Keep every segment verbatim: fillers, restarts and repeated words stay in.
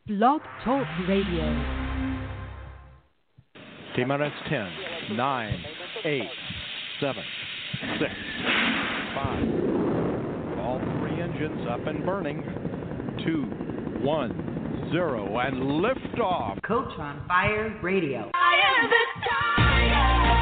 Blog Talk Radio. T-minus ten, nine, eight, seven, six, five. All three engines up and burning. two, one, zero, and liftoff. Coach on Fire Radio. I am the tiger.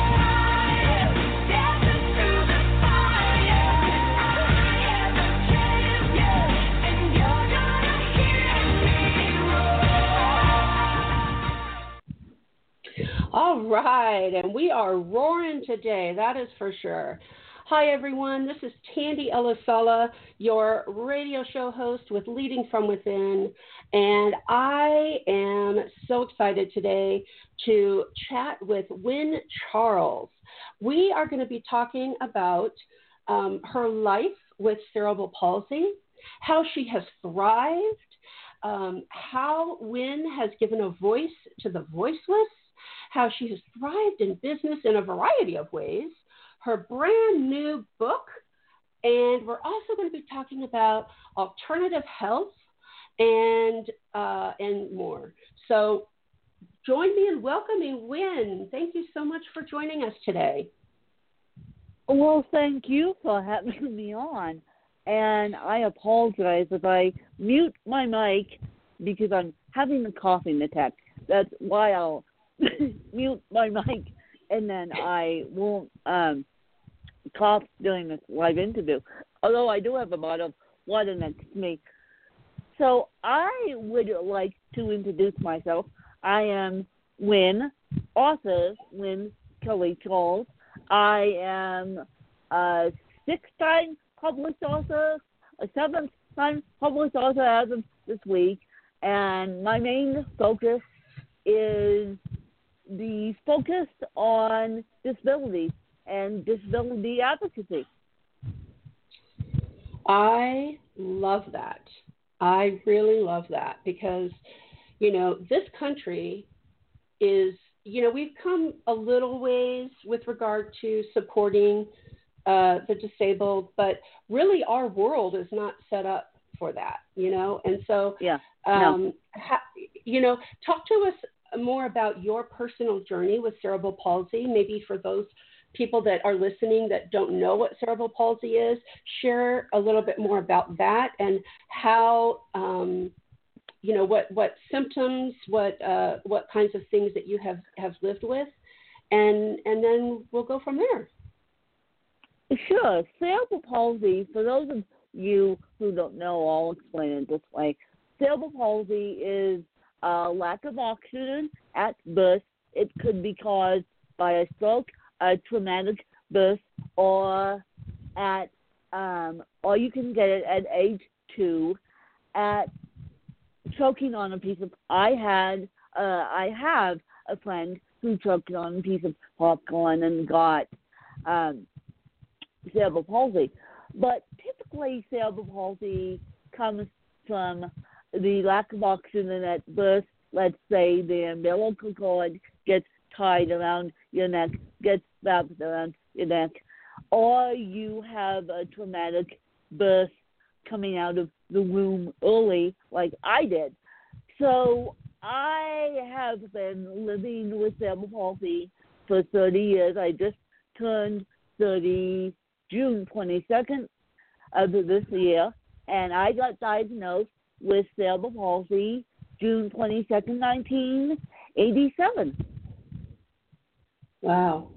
All right, and we are roaring today, that is for sure. Hi, everyone. This is Tandy Elisala, your radio show host with Leading From Within, and I am so excited today to chat with Wynn Charles. We are going to be talking about um, her life with cerebral palsy, how she has thrived, um, how Wynn has given a voice to the voiceless, how she has thrived in business in a variety of ways, her brand new book, and we're also going to be talking about alternative health and uh, and more. So join me in welcoming Wynn. Thank you so much for joining us today. Well, thank you for having me on. And I apologize if I mute my mic because I'm having a coughing attack. That's why I'll mute my mic, and then I won't um, cough during this live interview. Although I do have a bottle of water next to me. So I would like to introduce myself. I am Wynn, author Wynn Kelly Charles. I am a six-time published author, a seventh-time published author as of this week, and my main focus is the focus on disability and disability advocacy. I love that. I really love that because, you know, this country is, you know, we've come a little ways with regard to supporting uh, the disabled, but really our world is not set up for that, you know, and so, yeah, um, no. ha, you know, talk to us more about your personal journey with cerebral palsy. Maybe for those people that are listening that don't know what cerebral palsy is, share a little bit more about that and how, um, you know, what, what symptoms, what uh, what kinds of things that you have, have lived with, and and then we'll go from there. Sure. Cerebral palsy, for those of you who don't know, I'll explain it this way. Cerebral palsy is a lack of oxygen at birth. It could be caused by a stroke, a traumatic birth, or at um, or you can get it at age two at choking on a piece of. I had uh, I have a friend who choked on a piece of popcorn and got um, cerebral palsy. But typically, cerebral palsy comes from the lack of oxygen at birth. Let's say the umbilical cord gets tied around your neck, gets wrapped around your neck, or you have a traumatic birth coming out of the womb early, like I did. So I have been living with cerebral palsy for thirty years. I just turned thirty June twenty-second of this year, and I got diagnosed with cerebral palsy June twenty-second, nineteen eighty-seven. Wow.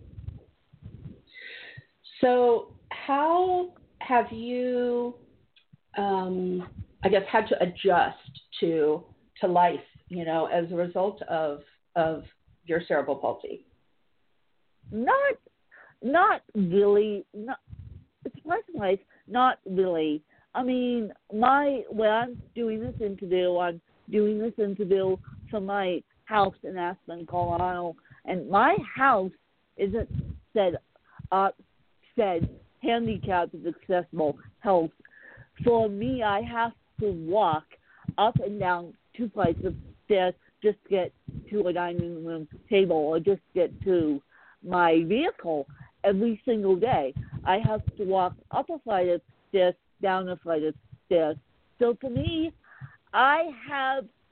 So how have you, um, I guess, had to adjust to to life, you know, as a result of of your cerebral palsy? Not, not really. Not, it's my life. Not really. I mean, my when I'm doing this interview, I'm doing this interview from my house in Aspen, Colorado, and my house isn't set up, said handicapped is accessible health. For me, I have to walk up and down two flights of stairs just to get to a dining room table or just get to my vehicle every single day. I have to walk up a flight of stairs, down a flight of stairs. So for me, I have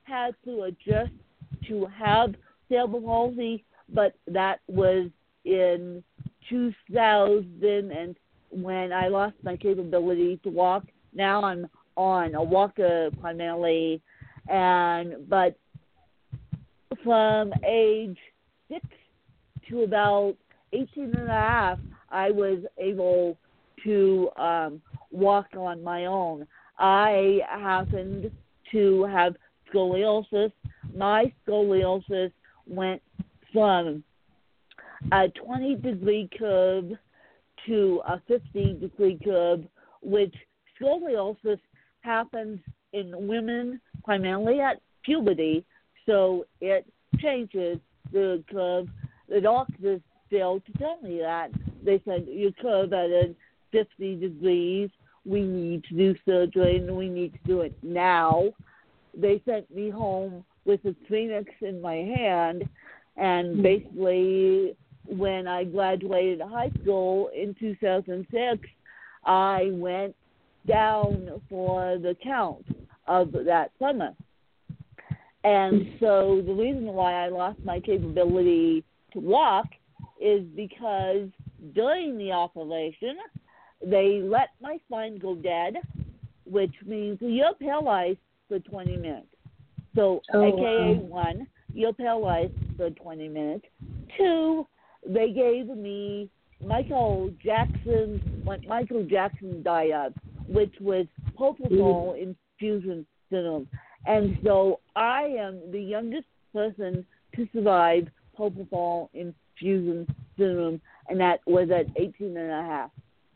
had to adjust to have cerebral palsy, but that was in two thousand and when I lost my capability to walk. Now I'm on a walker primarily, and but from age six to about eighteen and a half, I was able to um, walk on my own. I happened to have scoliosis. My scoliosis went from a twenty degree curve to a fifty degree curve, which scoliosis happens in women primarily at puberty, so it changes the curve. The doctors failed to tell me that. They said, your curve at a fifty degrees, we need to do surgery and we need to do it now. They sent me home with a Kleenex in my hand, and basically when I graduated high school in two thousand six, I went down for the count of that summer. And so the reason why I lost my capability to walk is because during the operation, they let my spine go dead, which means you're paralyzed for twenty minutes. So, oh, A K A wow. one, you're paralyzed for twenty minutes. Two, they gave me Michael Jackson, what Michael Jackson died of, which was propofol infusion syndrome. And so I am the youngest person to survive propofol infusion syndrome, and that was at eighteen and a half.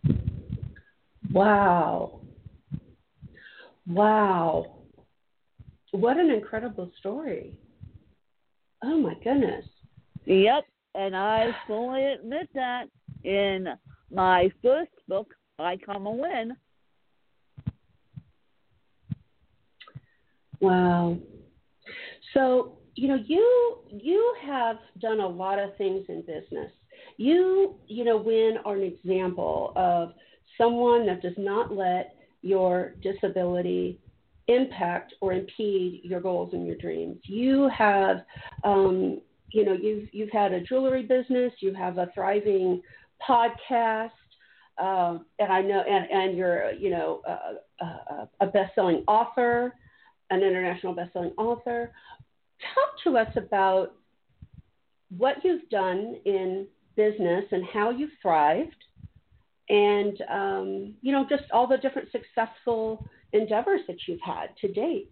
Wow. Wow. What an incredible story. Oh, my goodness. Yep, and I fully admit that in my first book, I Come a Win. Wow. So, you know, you you have done a lot of things in business. You, you know, Win are an example of someone that does not let your disability impact or impede your goals and your dreams. You have, um, you know, you've you've had a jewelry business. You have a thriving podcast, um, and I know, and and you're, you know, a, a, a best-selling author, an international best-selling author. Talk to us about what you've done in business and how you've thrived, and um, you know, just all the different successful endeavors that you've had to date.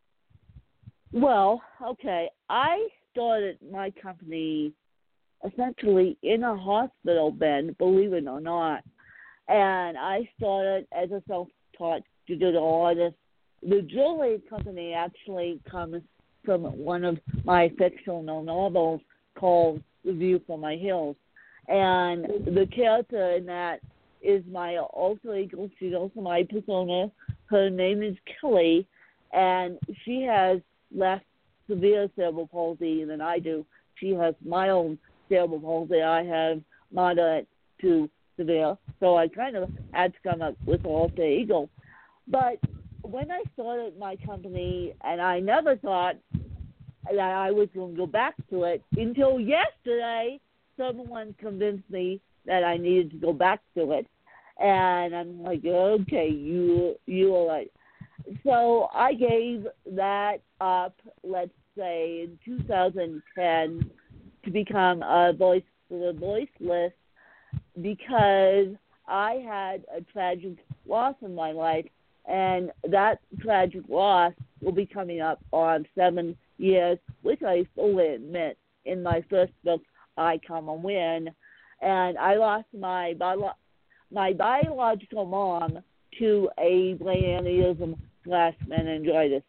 Well, okay, I started my company essentially in a hospital bed, believe it or not, and I started as a self-taught digital artist. The jewelry company actually comes from one of my fictional novels called The View from My Hills, and the character in that is my alter ego. She's also my persona. Her name is Kelly, and she has less severe cerebral palsy than I do. She has mild cerebral palsy. I have moderate to severe, so I kind of had to come up with alter ego. But when I started my company, and I never thought that I was going to go back to it until yesterday, someone convinced me that I needed to go back to it. And I'm like, okay, you you are right. So I gave that up, let's say, in two thousand ten to become a voice for the voiceless, because I had a tragic loss in my life, and that tragic loss will be coming up on seven years, which I fully admit in my first book, I Come a Win. And I lost my bio- my biological mom to a brain aneurysm slash meningitis.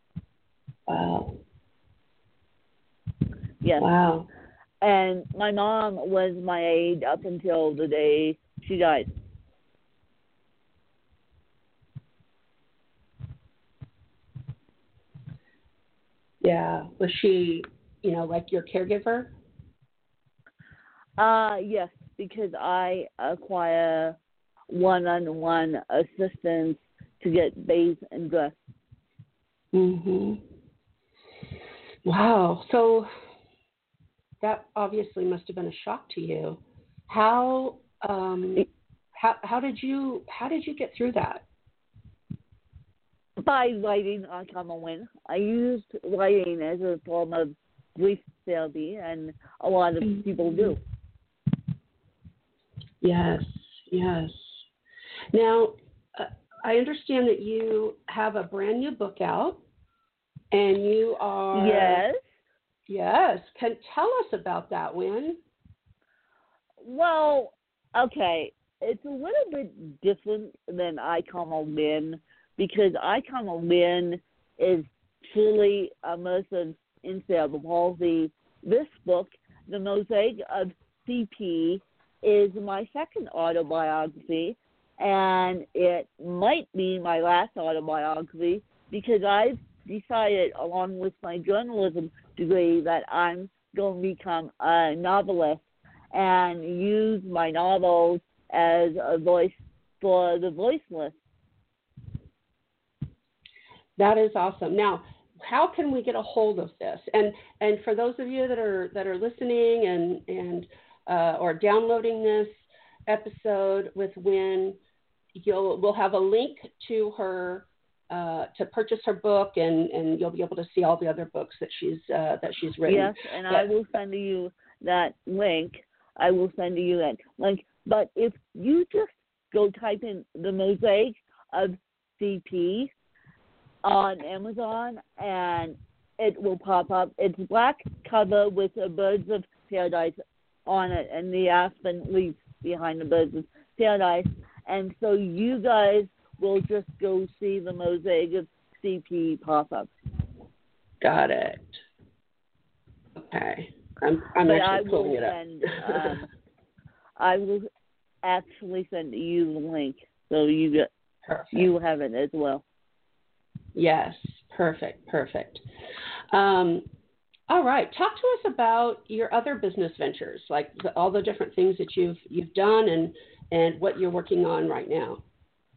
Wow. Yes. Wow. And my mom was my aide up until the day she died. Yeah. Was she, you know, like your caregiver? Uh, yes, because I acquire one-on-one assistance to get bathed and dressed. Mm-hmm. Wow. So that obviously must have been a shock to you. How um, how how did you how did you get through that? By writing on Common Win. I used writing as a form of grief therapy, and a lot of people do. Yes, yes. Now, uh, I understand that you have a brand new book out, and you are Yes. Yes. Can tell us about that, Win? Well, okay. It's a little bit different than I Come a Win, because I Come a Win is truly immersive in cerebral palsy. This book, The Mosaic of C P, is my second autobiography, and it might be my last autobiography because I've decided, along with my journalism degree, that I'm going to become a novelist and use my novels as a voice for the voiceless. That is awesome. Now, how can we get a hold of this? And and for those of you that are that are listening and and uh, or downloading this episode with Win, you'll we'll have a link to her uh, to purchase her book, and, and you'll be able to see all the other books that she's uh, that she's written. Yes, and but, I will send you that link. I will send you that link. But if you just go type in The Mosaic of C P on Amazon, and it will pop up. It's black cover with a Birds of Paradise on it, and the aspen leaves behind the Birds of Paradise. And so you guys will just go see The Mosaic of C P pop up. Got it. Okay. I'm, I'm but actually I will pulling it up. send, um, I will actually send you the link so you get Perfect. you have it as well. Yes, perfect, perfect. Um, all right, talk to us about your other business ventures, like the, all the different things that you've you've done and and what you're working on right now.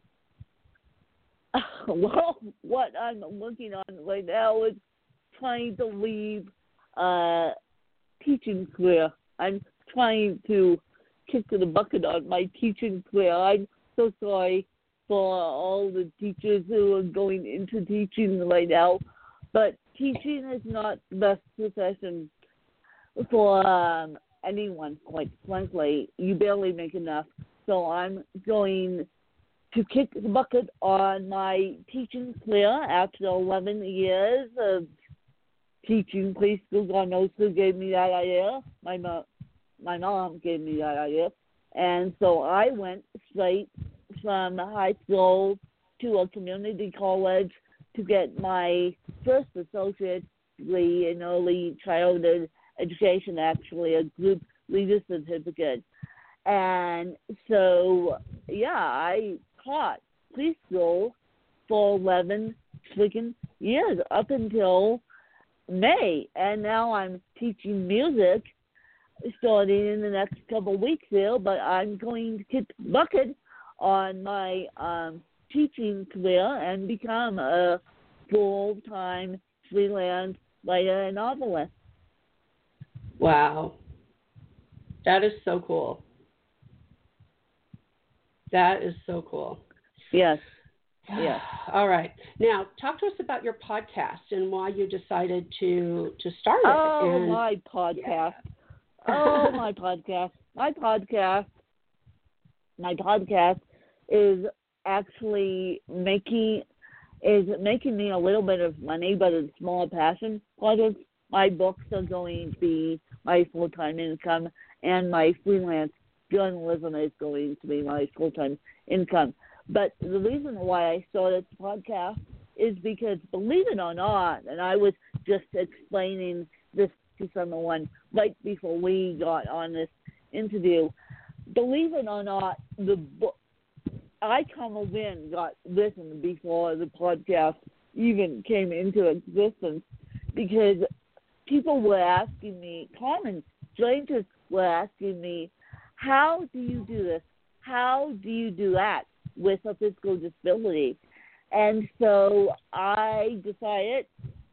Well, what I'm working on right now is trying to leave uh, teaching career. I'm trying to kick to the bucket on my teaching career. I'm so sorry for all the teachers who are going into teaching right now, but teaching is not the best profession for um, anyone, quite frankly. You barely make enough. So I'm going to kick the bucket on my teaching career after eleven years of teaching preschool. God knows who gave me that idea. My mom, my mom gave me that idea. And so I went straight from high school to a community college to get my first associate degree in early childhood education, actually a group leader certificate. And so, yeah, I taught preschool for eleven freaking years up until May. And now I'm teaching music starting in the next couple of weeks here, but I'm going to kick the bucket on my um, teaching career and become a full-time freelance writer and novelist. Wow. That is so cool. That is so cool. Yes. Yes. All right. Now, talk to us about your podcast and why you decided to to start it. Oh, and, my podcast. Yeah. oh, my podcast. My podcast. My podcast is actually making is making me a little bit of money, but it's more a passion project. My books are going to be my full-time income, and my freelance journalism is going to be my full-time income. But the reason why I started the podcast is because, believe it or not, and I was just explaining this to someone right before we got on this interview, believe it or not, the book I Come a Win got listened before the podcast even came into existence, because people were asking me, common strangers were asking me, how do you do this? How do you do that with a physical disability? And so I decided,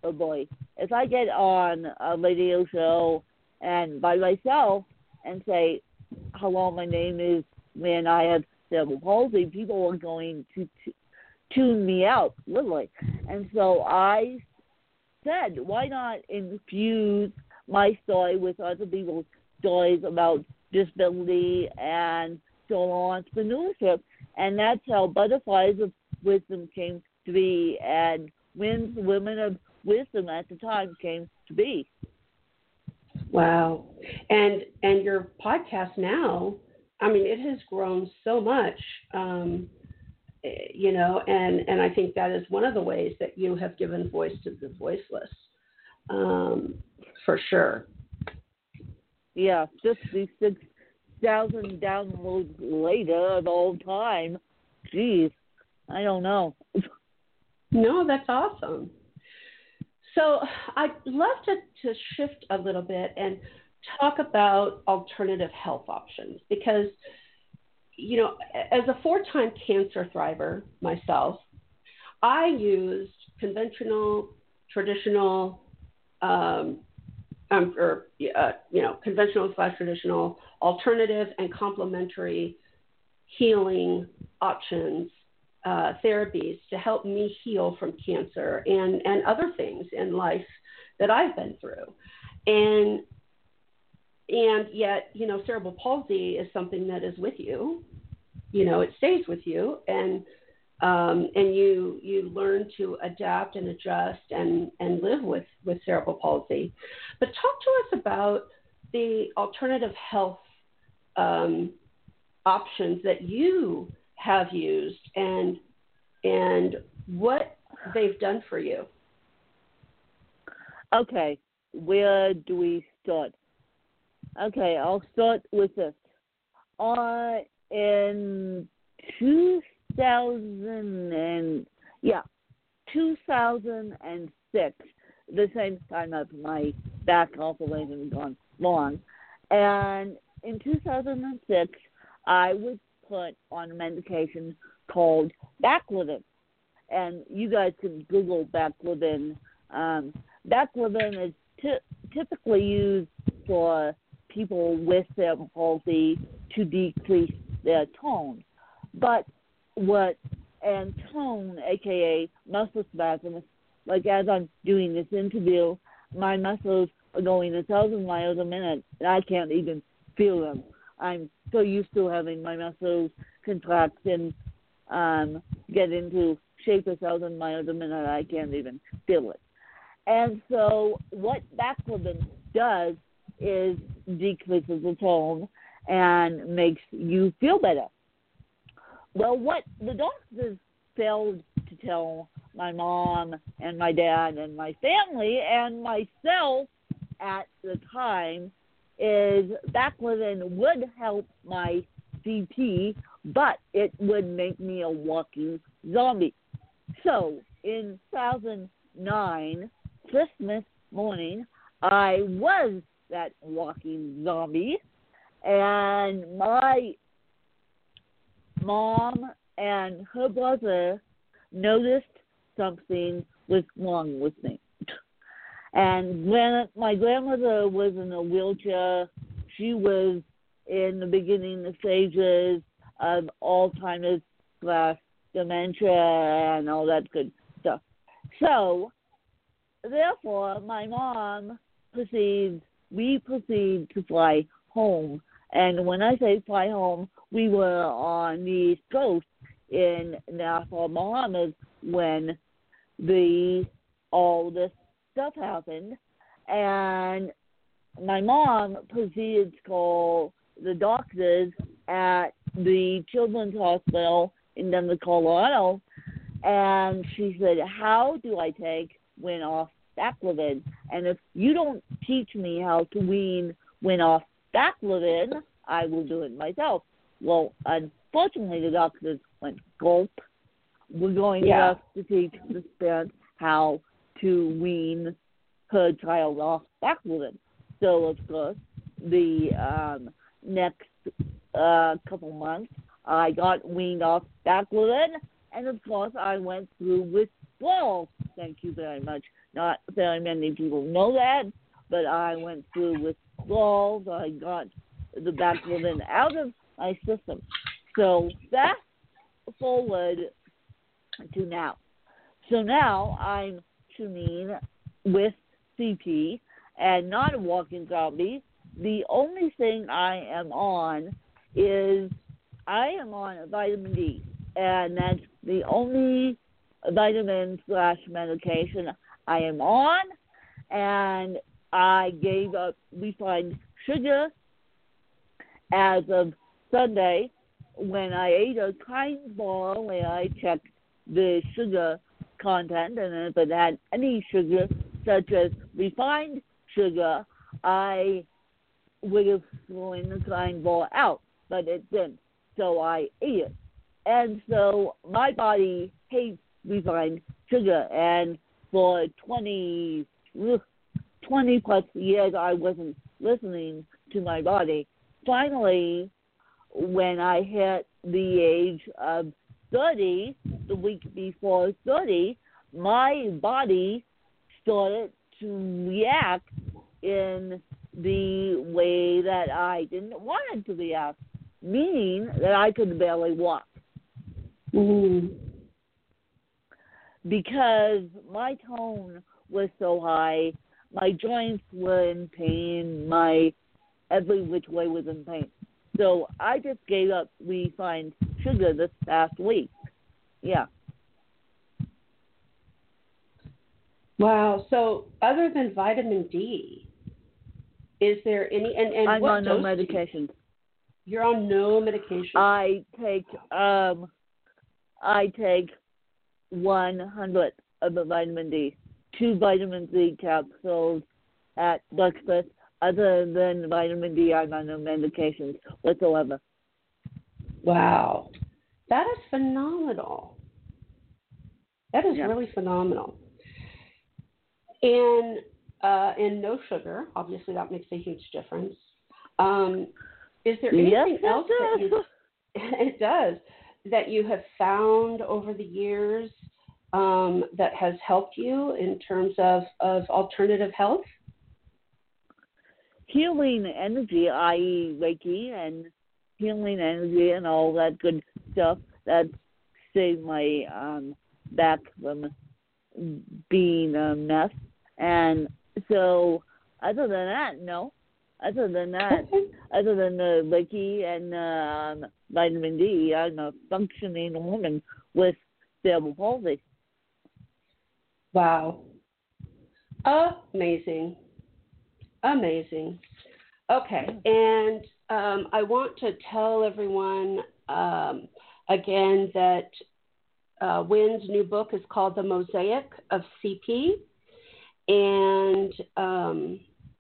oh boy, if I get on a radio show and by myself and say, hello, my name is, when I have cerebral palsy, people are going to t- tune me out, literally. And so I said, why not infuse my story with other people's stories about disability and solo entrepreneurship? And that's how Butterflies of Wisdom came to be, and Wins Women of Wisdom at the time came to be. Wow. And and your podcast now, I mean, it has grown so much, um, you know, and, and I think that is one of the ways that you have given voice to the voiceless, um, for sure. Yeah, fifty-six thousand downloads later the whole time. Geez, I don't know. No, that's awesome. So I'd love to, to shift a little bit and talk about alternative health options because, you know, as a four-time cancer thriver myself, I used conventional, traditional, um, um, or, uh, you know, conventional slash traditional, alternative and complementary healing options, uh, therapies to help me heal from cancer and, and other things in life that I've been through. And And yet, you know, cerebral palsy is something that is with you. You know, it stays with you, and um, and you you learn to adapt and adjust and, and live with, with cerebral palsy. But talk to us about the alternative health um, options that you have used and and what they've done for you. Okay, where do we start? Okay, I'll start with this. Uh, in two thousand and yeah, two thousand six, the same time that my back also hasn't gone long, and in two thousand six, I was put on a medication called Baclofen, and you guys can Google Baclofen. Um, Baclofen is t- typically used for people with cerebral palsy to decrease their tone. But what, and tone, aka muscle spasms, like as I'm doing this interview, my muscles are going a thousand miles a minute, and I can't even feel them. I'm so used to having my muscles contract and um, get into shape a thousand miles a minute, I can't even feel it. And so what Baclofen does is decreases the tone and makes you feel better. Well, what the doctors failed to tell my mom and my dad and my family and myself at the time is Baclofen would help my C P, but it would make me a walking zombie. So in two thousand nine, Christmas morning, I was that walking zombie, and my mom and her brother noticed something was wrong with me. And when my grandmother was in a wheelchair, she was in the beginning stages of Alzheimer's slash dementia and all that good stuff. So, therefore, my mom proceeds, we proceed to fly home. And when I say fly home, we were on the East Coast in Nassau, Bahamas, when the all this stuff happened. And my mom proceeded to call the doctors at the Children's Hospital in Denver, Colorado, and she said, how do I take wean off Baclofen? And if you don't teach me how to wean wean off Baclofen, I will do it myself. Well, unfortunately, the doctors went, gulp. We're going yeah. to have to teach the parent how to wean her child off Baclofen. So, of course, the um, next uh, couple months, I got weaned off Baclofen, and of course, I went through withdrawals. Thank you very much, Not very many people know that, but I went through withdrawals. I got the baclofen out of my system. So fast forward to now. So now I'm tuning with C P and not a walking zombie. The only thing I am on is I am on vitamin D, and that's the only vitamin slash medication I am on, and I gave up refined sugar as of Sunday when I ate a kind bar where I checked the sugar content, and if it had any sugar, such as refined sugar, I would have thrown the kind bar out, but it didn't. So I ate it. And so my body hates refined sugar, and for twenty, twenty plus years I wasn't listening to my body. Finally, when I hit the age of thirty, the week before thirty, my body started to react in the way that I didn't want it to react, meaning that I could barely walk. Mm-hmm. Because my tone was so high, my joints were in pain, my every which way was in pain. So I just gave up refined sugar this past week. Yeah. Wow. So other than vitamin D, is there any, and, and I'm what on no dose medication. You're on no medication? I take, um, I take one hundred of the vitamin D, two vitamin D capsules at breakfast. Other than vitamin D, I'm on no medications whatsoever. Wow. That is phenomenal. That is Yeah. really phenomenal. And, uh, and no sugar. Obviously, that makes a huge difference. Um, is there anything yes, it else that you... does. It does. That you have found over the years um, that has helped you in terms of, of alternative health? Healing energy, that is. Reiki and healing energy and all that good stuff that saved my um, back from being a mess. And so other than that, no. Other than that, other than the Reiki and um, vitamin D, I'm a functioning woman with cerebral palsy. Wow. Amazing. Amazing. Okay, and um, I want to tell everyone um, again that uh, Wynn's new book is called The Mosaic of C P, and um,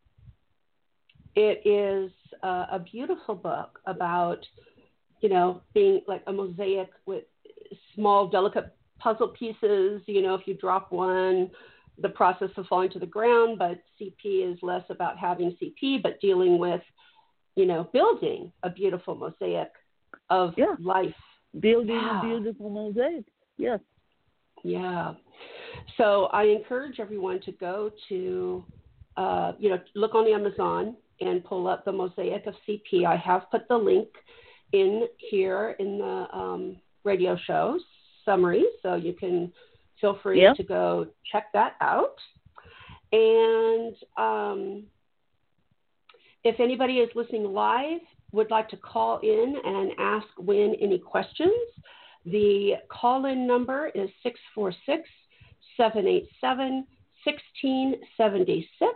it is uh, a beautiful book about, you know, being like a mosaic with small, delicate puzzle pieces. You know, if you drop one, the process of falling to the ground, but C P is less about having C P, but dealing with, you know, building a beautiful mosaic of yeah. life. Building yeah. a beautiful mosaic, yes. Yeah. So I encourage everyone to go to, uh, you know, look on Amazon and pull up The Mosaic of C P. I have put the link in here in the um, radio show summary, so you can feel free yep. to go check that out. And um, if anybody is listening live, would like to call in and ask Wynn any questions, the call-in number is six four six, seven eight seven, one six seven six.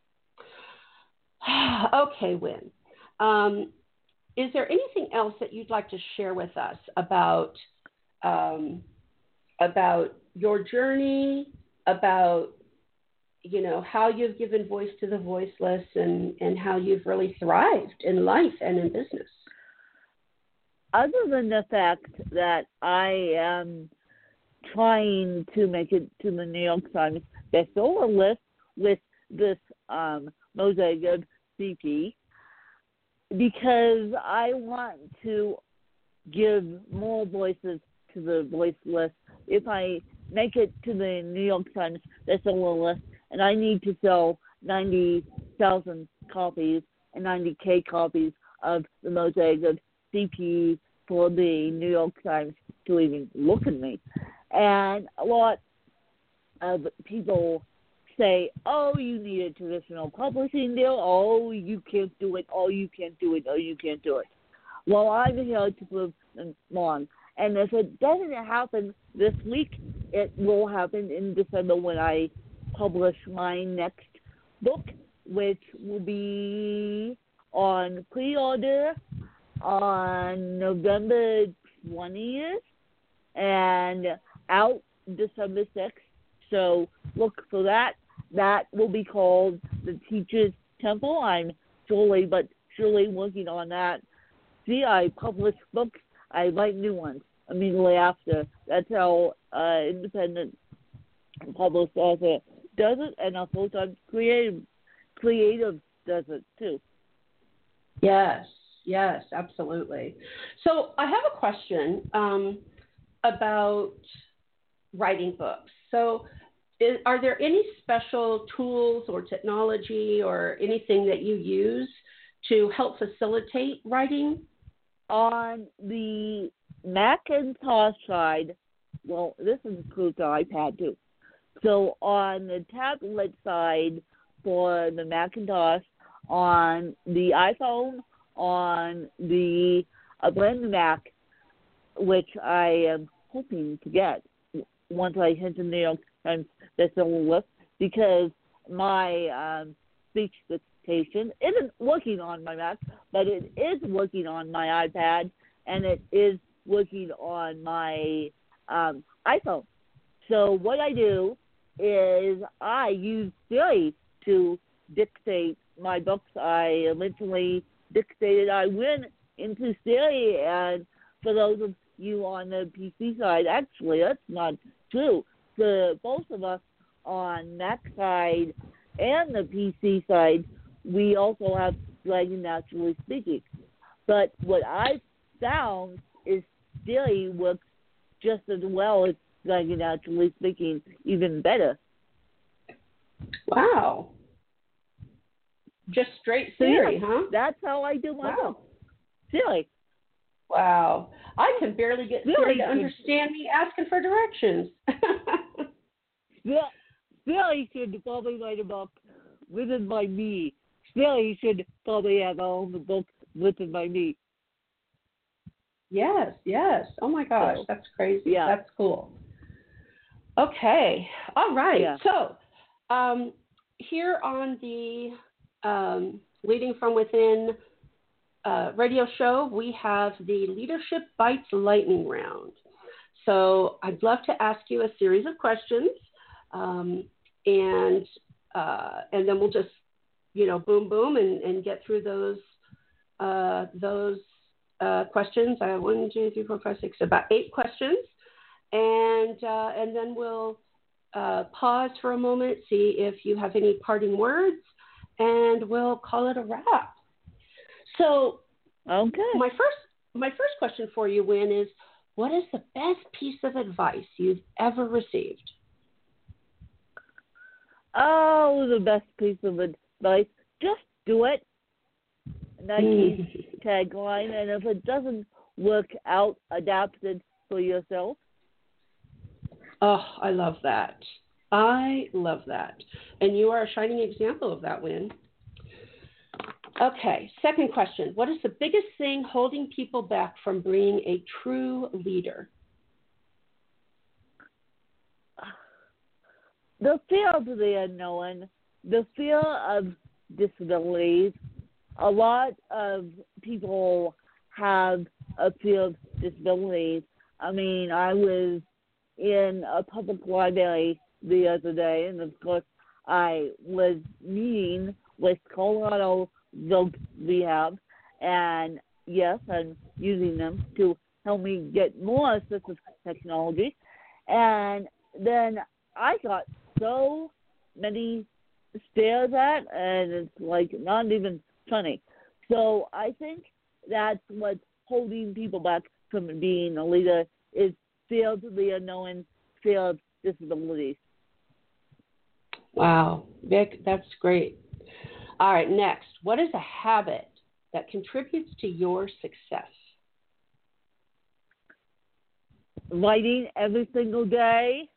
Okay, Wynn. Um, is there anything else that you'd like to share with us about um, about your journey, about, you know, how you've given voice to the voiceless, and, and how you've really thrived in life and in business? Other than the fact that I am trying to make it to the New York Times bestseller list with this um, Mosaic of C P, because I want to give more voices to the voiceless. If I make it to the New York Times bestseller list and I need to sell ninety thousand copies and ninety K copies of the Mosaic of C P for the New York Times to even look at me. And a lot of people say, oh, you need a traditional publishing deal. Oh, you can't do it. Oh, you can't do it. Oh, you can't do it. Well, I'm here to prove them wrong. And if it doesn't happen this week, it will happen in December when I publish my next book, which will be on pre-order on November twentieth and out December sixth. So look for that. That will be called The Teacher's Temple. I'm slowly but surely working on that. See, I publish books. I write new ones immediately after. That's how uh, independent published author does it, and a full-time creative creative does it too. Yes, yes, absolutely. So I have a question um, about writing books. So is, are there any special tools or technology or anything that you use to help facilitate writing? On the Macintosh side, well, this includes the iPad too. So on the tablet side for the Macintosh, on the iPhone, on the uh, brand Mac, which I am hoping to get once I hit the New York Times bestseller list, because my um, speech dictation isn't working on my Mac, but it is working on my iPad, and it is working on my um, iPhone. So what I do is I use Siri to dictate my books. I eventually dictated, I went into Siri, and for those of you on the P C side, actually, that's not true. The both of us on Mac side and the P C side, we also have Dragon Naturally Speaking. But what I've found is Siri works just as well as Dragon Naturally Speaking, even better. Wow. Just straight So, Siri, yeah, huh? that's how I do my Wow. book. Siri. Wow. I can barely get Siri Siri to should- understand me asking for directions. Yeah, Siri should probably write a book written by me. Siri should probably have her own book written by me. Yes, yes. Oh my gosh, So, that's crazy. yeah. That's cool. Okay. All right. Yeah. So, um, here on the um, Leading from Within uh, radio show, we have the Leadership Bites lightning round. So, I'd love to ask you a series of questions, um, and uh, and then we'll just, you know, boom, boom, and, and get through those uh, those uh, questions. I have one, two, three, four, five, six, about eight questions, and uh, and then we'll uh, pause for a moment, see if you have any parting words, and we'll call it a wrap. So, Okay. my first my first question for you, Wynn, is what is the best piece of advice you've ever received? Oh, the best piece of advice, just do it. Nike's tagline, and if it doesn't work out, adapt it for yourself. Oh, I love that. I love that. And you are a shining example of that, Wynn. Okay, second question. What is the biggest thing holding people back from being a true leader? The fear of the unknown, the fear of disabilities. A lot of people have a fear of disabilities. I mean, I was in a public library the other day, and of course, I was meeting with Colorado Voc Rehab, and yes, I'm using them to help me get more assistive technology. And then I got so many stares at, and it's like not even funny. So I think that's what's holding people back from being a leader is fear of the unknown, fear of disabilities. Wow, Vic, that's great. All right, next. What is a habit that contributes to your success? Writing every single day.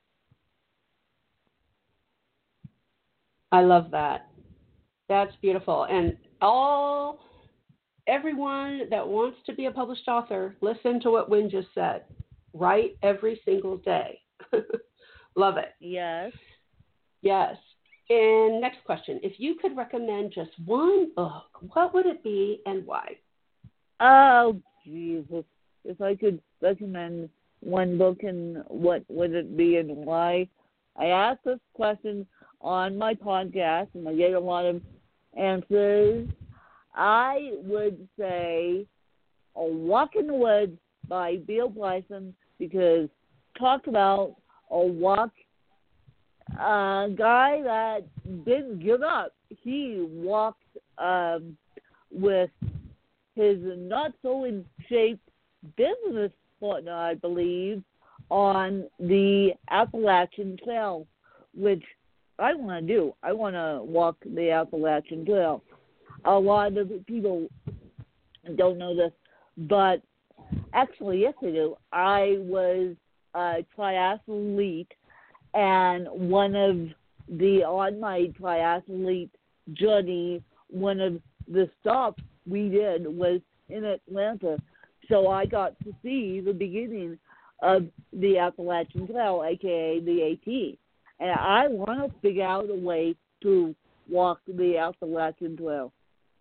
I love that. That's beautiful. And all everyone that wants to be a published author, listen to what Wynn just said. Write every single day. Love it. Yes. Yes. And next question. If you could recommend just one book, what would it be and why? Oh, Jesus. If I could recommend one book, and what would it be and why? I asked this question on my podcast, and I get a lot of answers. I would say A Walk in the Woods by Bill Bryson, because talk about a walk, a uh, guy that didn't give up. He walked um, with his not so in shape business partner, I believe, on the Appalachian Trail, which I want to do. I want to walk the Appalachian Trail. A lot of people don't know this, but actually, yes, I do. I was a triathlete, and one of the, on my triathlete journey, one of the stops we did was in Atlanta. So I got to see the beginning of the Appalachian Trail, a k a the AT. And I want to figure out a way to walk the Appalachian Trail.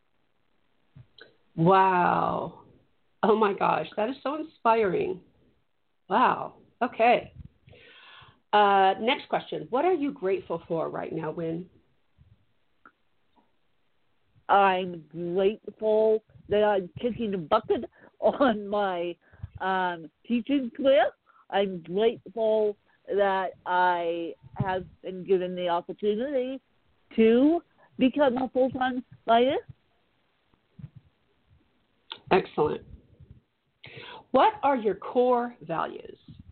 Wow. Oh, my gosh. That is so inspiring. Wow. Okay. Uh, next question. What are you grateful for right now, Wynn? I'm grateful that I'm kicking the bucket on my um, teaching career. I'm grateful that I have been given the opportunity to become a full-time writer. Excellent. What are your core values?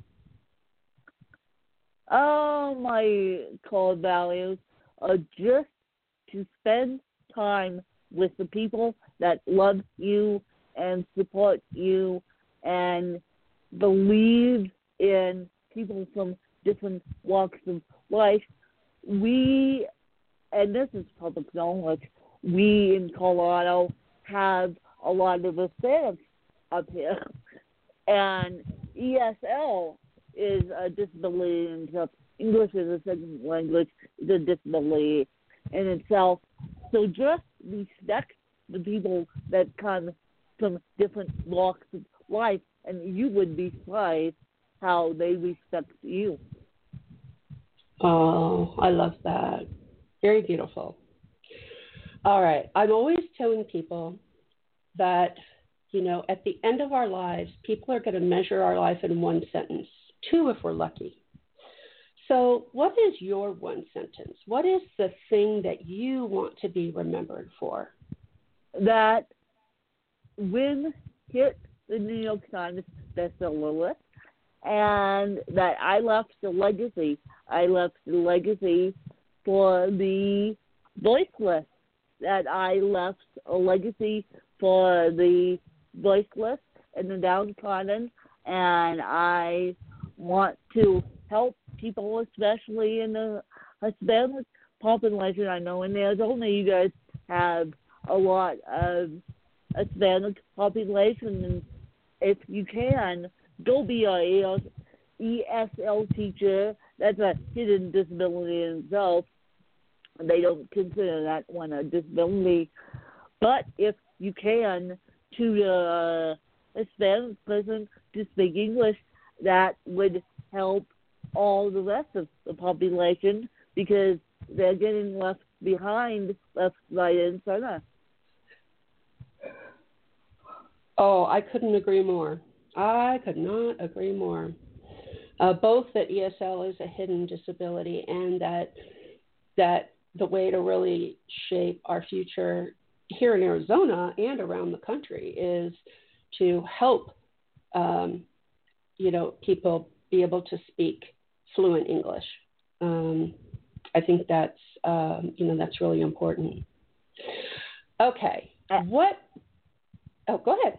Oh, my core values are just to spend time with the people that love you and support you and believe in people from different walks of life. We, and this is public knowledge, we in Colorado have a lot of Hispanics up here. And E S L is a disability in itself. English is a second language, is a disability in itself. So just respect the people that come from different walks of life, and you would be surprised how they respect you. Oh, I love that. Very beautiful. All right. I'm always telling people that, you know, at the end of our lives, people are going to measure our life in one sentence, two if we're lucky. So what is your one sentence? What is the thing that you want to be remembered for? That Wynn hit the New York Times bestseller list, and that I left a legacy. I left a legacy for the voiceless, that I left a legacy for the voiceless and the downtrodden, and I want to help people, especially in the Hispanic population. I know in Arizona you guys have a lot of Hispanic population, and if you can, go be a E S L teacher. That's a hidden disability in itself. They don't consider that one a disability. But if you can, to the Hispanic person to speak English, that would help all the rest of the population, because they're getting left behind, left, right, and center. Oh, I couldn't agree more. I could not agree more. Uh, both that E S L is a hidden disability, and that that the way to really shape our future here in Arizona and around the country is to help, um, you know, people be able to speak fluent English. Um, I think that's um, you know, that's really important. Okay. What? Oh, go ahead.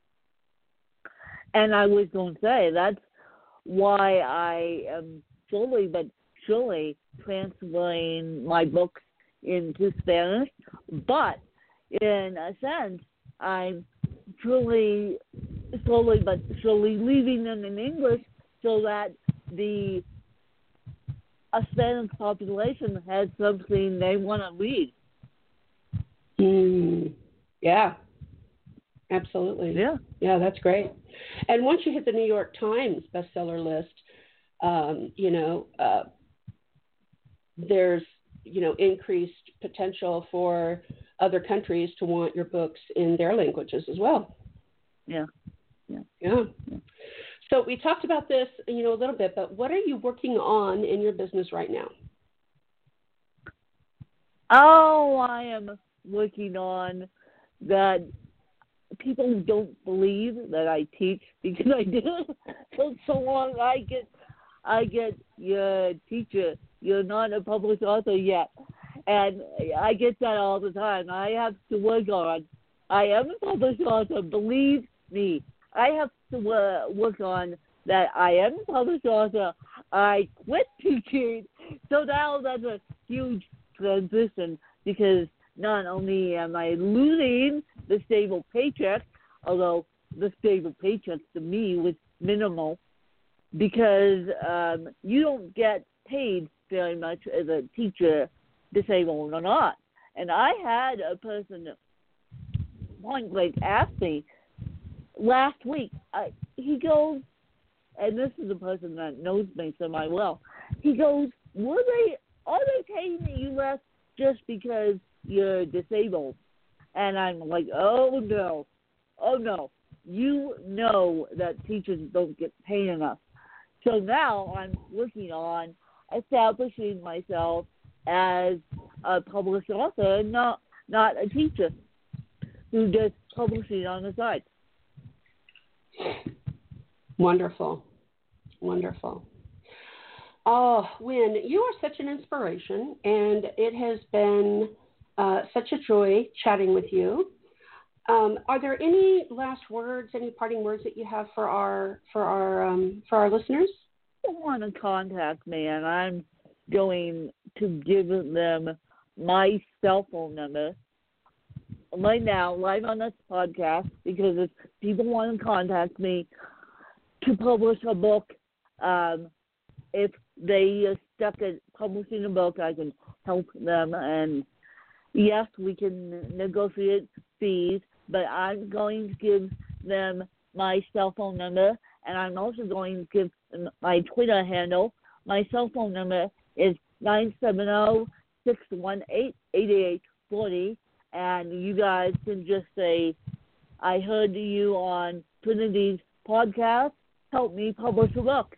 And I was going to say, that's why I am slowly but surely translating my books into Spanish. But in a sense, I'm truly, slowly but surely leaving them in English so that the a Spanish population has something they want to read. Mm, yeah, absolutely. Yeah. Yeah, that's great. And once you hit the New York Times bestseller list, um, you know, uh, there's, you know, increased potential for other countries to want your books in their languages as well. Yeah. Yeah. Yeah. yeah. So we talked about this, you know, a little bit, but what are you working on in your business right now? Oh, I am working on that. People don't believe that I teach because I did it for so long. I get, I get, you're a teacher. You're not a published author yet. And I get that all the time. I have to work on, I am a published author, believe me. I have to uh, work on that I am a published author. I quit teaching. So now that's a huge transition because not only am I losing the stable paycheck, although the stable paycheck to me was minimal, because um, you don't get paid very much as a teacher, disabled or not. And I had a person point blank ask me last week, I, he goes, and this is a person that knows me semi well, he goes, were they, are they paying you less just because you're disabled? And I'm like, oh no, oh no, you know that teachers don't get paid enough. So now I'm working on establishing myself as a published author, not not a teacher who does publishing on the side. Wonderful, wonderful. Oh, Wynn, you are such an inspiration, and it has been uh, such a joy chatting with you. Um, are there any last words, any parting words that you have for our for our um, for our listeners? If they want to contact me, and I'm going to give them my cell phone number right now, live on this podcast, because if people want to contact me to publish a book, um, if they are stuck at publishing a book, I can help them. And yes, we can negotiate fees, but I'm going to give them my cell phone number, and I'm also going to give them my Twitter handle. My cell phone number is nine seven zero, six one eight, eight eight four zero, and you guys can just say, I heard you on Trinity's podcast, help me publish a book.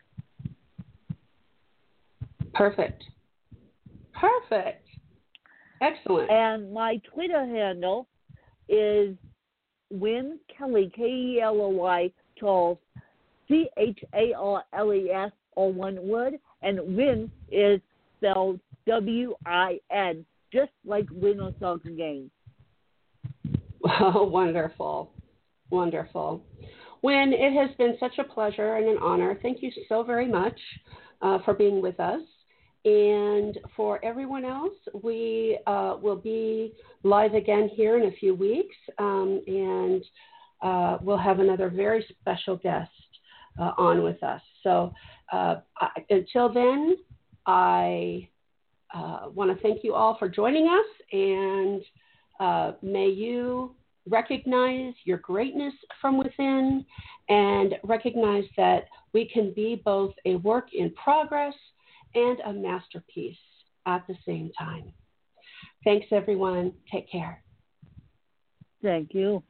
Perfect. Perfect. Excellent. And my Twitter handle is Wynn Kelly, K E L O Y, Charles, C H A R L E S, all one word, and Wynn is spelled W I N, just like win or soccer game. Oh, wonderful. Wonderful. Wynn, it has been such a pleasure and an honor. Thank you so very much uh, for being with us. And for everyone else, we uh, will be live again here in a few weeks, um, and uh, we'll have another very special guest uh, on with us. So uh, I, until then, I uh, want to thank you all for joining us, and uh, may you recognize your greatness from within and recognize that we can be both a work in progress and a masterpiece at the same time. Thanks, everyone. Take care. Thank you.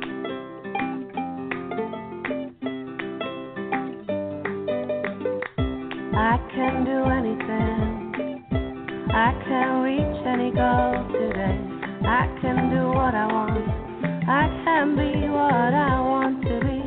I can do anything. I can reach any goal today. I can do what I want. I can be what I want to be.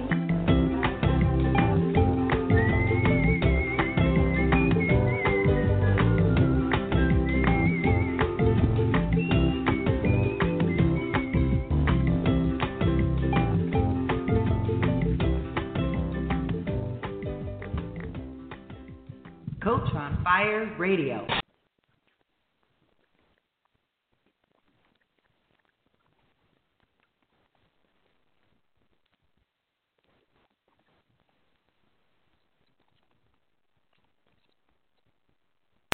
Coach on Fire Radio.